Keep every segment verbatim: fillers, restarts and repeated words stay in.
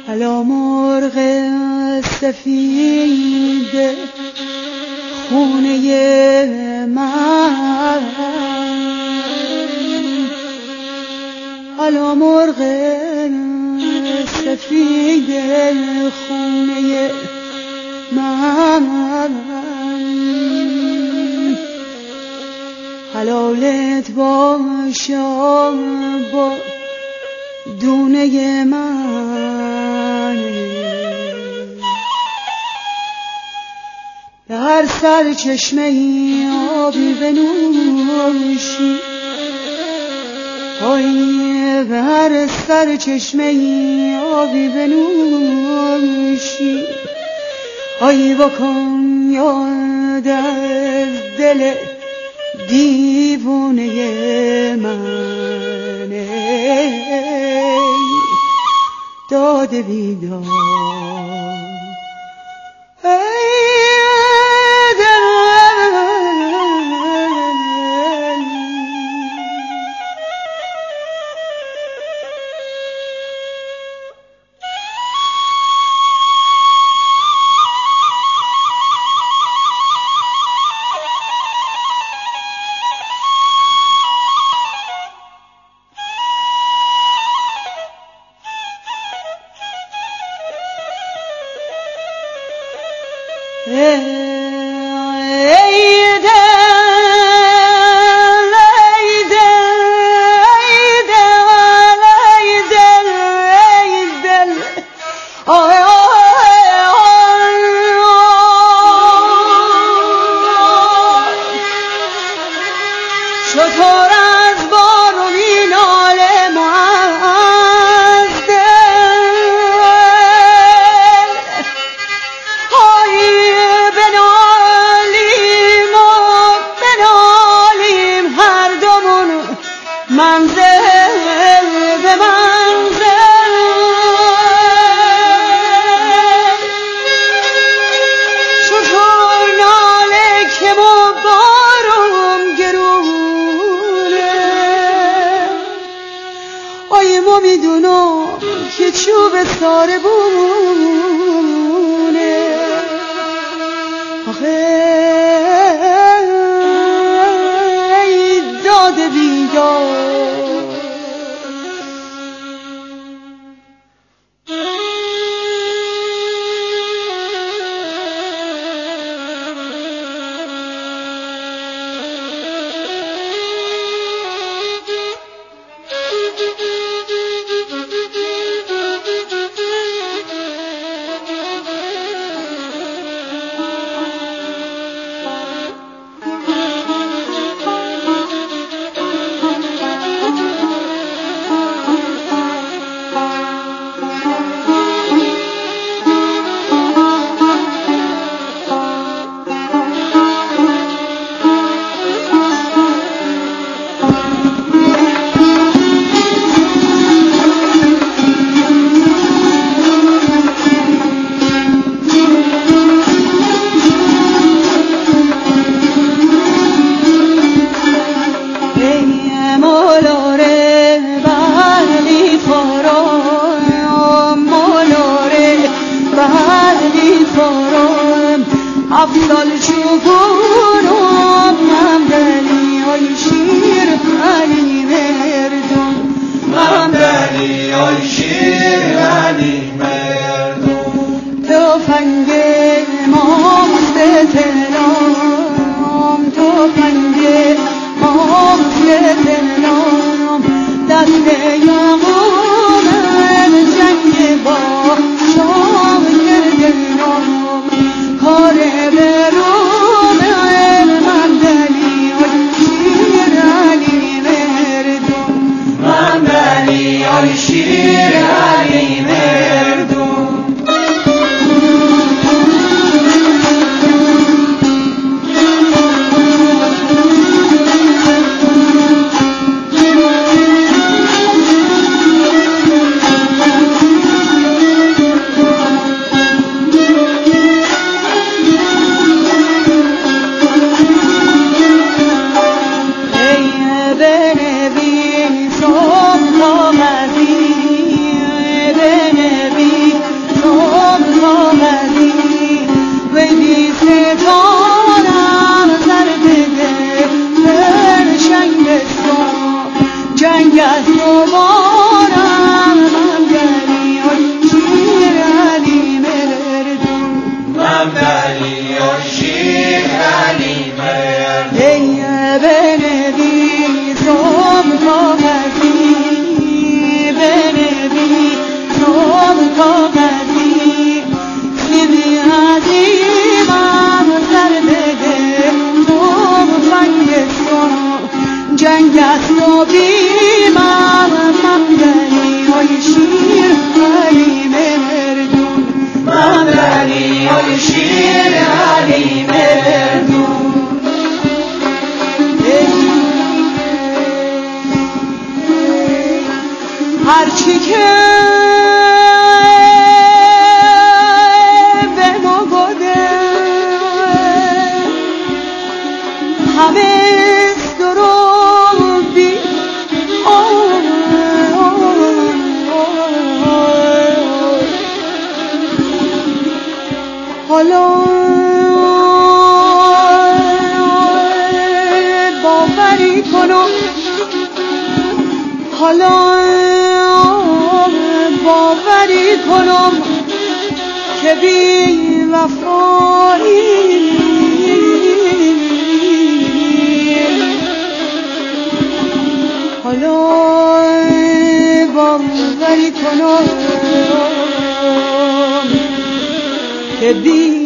الا مرغ سفید خونه من، الا مرغ سفید خونه من، حلالت باشم با دونه من، به هر سر چشمه ای آبی بنوشی، آی به هر سر چشمه ای آبی بنوشی، آی بکن یاد از دل دیوونه من، ای داد بیدار، که چوب ساره بونه، آخه ای داد بیدار، افضل چوبونم ممدنی های شیر علی مردم، ممدنی های شیر علی مردم، تفنگ امام ستنام، تفنگ امام ستنام، دست یامونم جنگ با شام کردنام، کار برو جنگ از دوبارم ممدنی و شیر علی مردون ممدنی و شیر علی مردون ای بنویسم کاغذی بنویسم کاغذی سیبی عظیمم سر بده توفنگ سنو جنگ است و بیمم ممدنی و شیر علی مردون ممدنی و شیر علی مردون هرچی که به ما گده همه درو بی حالا باوری کنم حالا باوری کنم که بی وفایی حالا باوری کنم که بی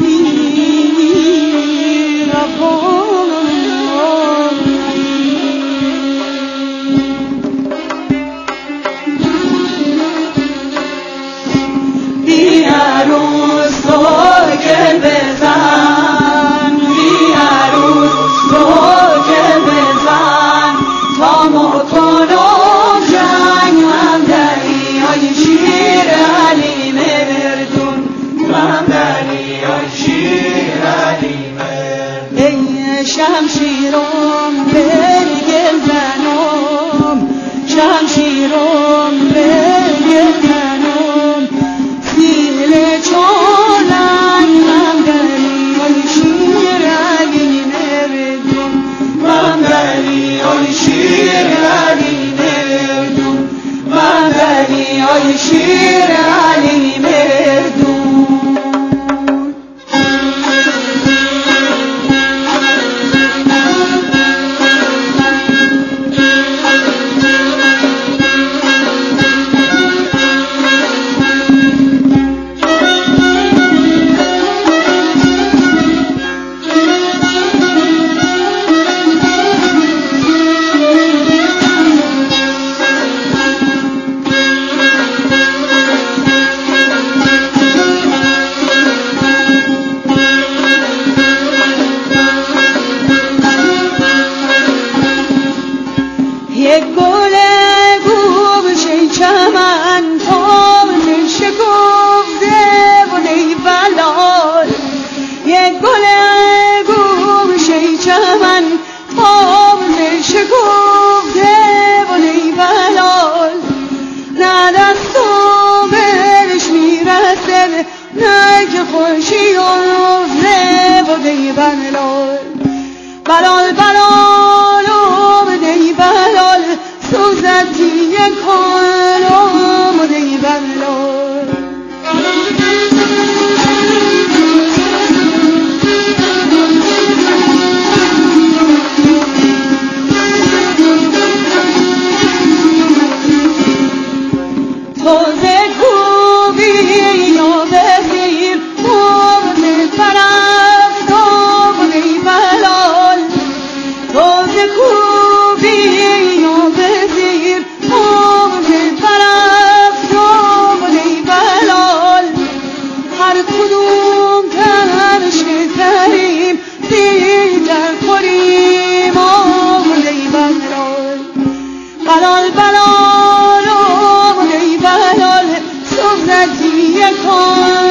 شمشیرم به گل زنم شمشیرم به گل زنم سیل چالن ممدنی و شیر علی مردون ممدنی و شیر علی مردون ممدنی و شیر علی مردون یک گل گوب شیچمن تازه شکفته و ای بلال یک گل گوب شیچمن تازه شکفته و ای بلال نه دستو برش میرسه نه که خوشی افته و ای بلال بلال بلال ای بلال سوزتی کالم ای بلال توزه کوبی یا بزیر موزه پرفتم ای بلال توزه کوبی یا بزیر موزه پرفتم ای بلال هر کدوم تنش تریم دیگر خوریم ای بلال بلال بلال ای بلال سوزتی کن